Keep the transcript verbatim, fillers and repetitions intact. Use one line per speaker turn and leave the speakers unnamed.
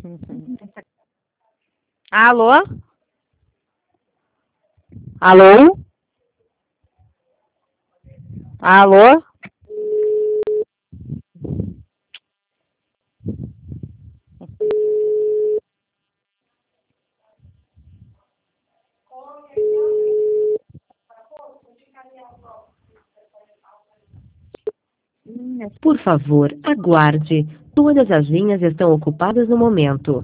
Alô? Alô? Alô?
Por favor, aguarde. Todas as linhas estão ocupadas no momento.